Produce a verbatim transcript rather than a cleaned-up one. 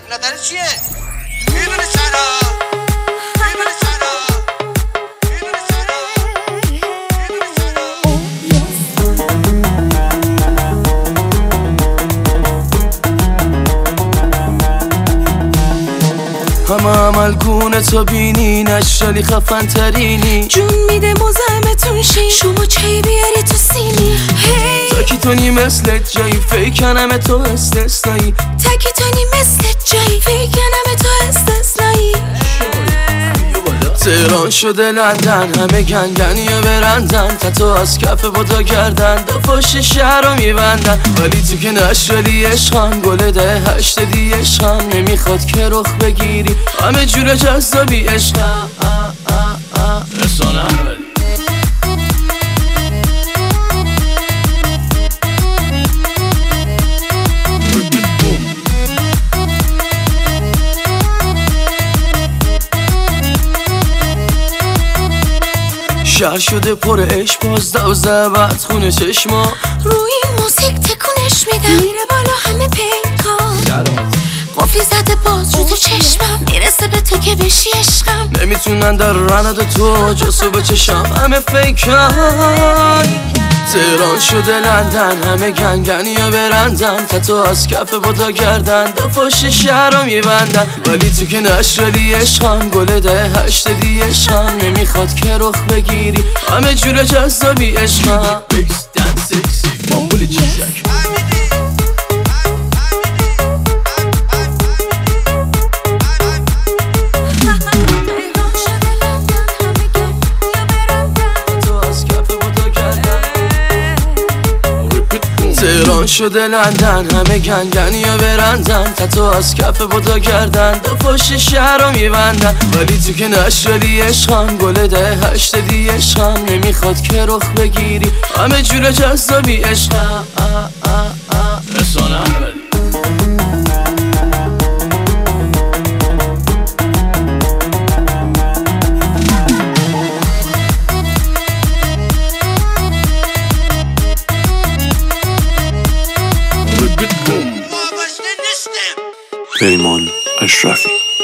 نظر چیه؟ میدونه چرا؟ میدونه چرا؟ میدونه چرا؟ میدونه چرا؟ همه عمل گونه تا بینی نشالی خفن ترینی جون میده مزاحمتون شی شما چی بیاری تو سینی تاکی تونی مثل جایی فیکنم تو استثنایی تاکی تونی مثل جایی فیکنم تو استثنایی تهران شده لندن همه گنگنی و برندن تتو از کف بودا کردن دو پشت شهر رو میبندن ولی تو که نشالی عشقم گل ده هشت دی عشقم نمیخواد که رخ بگیری همه جور جذابی عشقم رسانم ولی شهر شده پر عشق باز دوزه بعد خونه چشما روی این موسیقی تکونش میدم میره بالا همه پیکان قفلی زده باز رو تو چشمم میرسه به تو که بشی عشقم نمیتونن در رند تو جسو بچشم همه فیکن تهران شده لندن همه گنگنی و برندن تتو از کف بودا کردن دو پشت شهر رو میبندن ولی تو که نشالی عشقم گل ده هشت دی عشقم نمیخواد که رخ بگیری همه جور جذابی عشقم بیکس دن سکسی مامبولی چیزک تهران شده لندن همه گنگنی و برندن تتو از کف بودا کردن دو پشت شهر رو میبندن ولی تو که نشالی عشقم گل ده هشت دی عشقم نمیخواد که رخ بگیری همه جور جذابی عشقم رسانم ولی پیمان اشرفی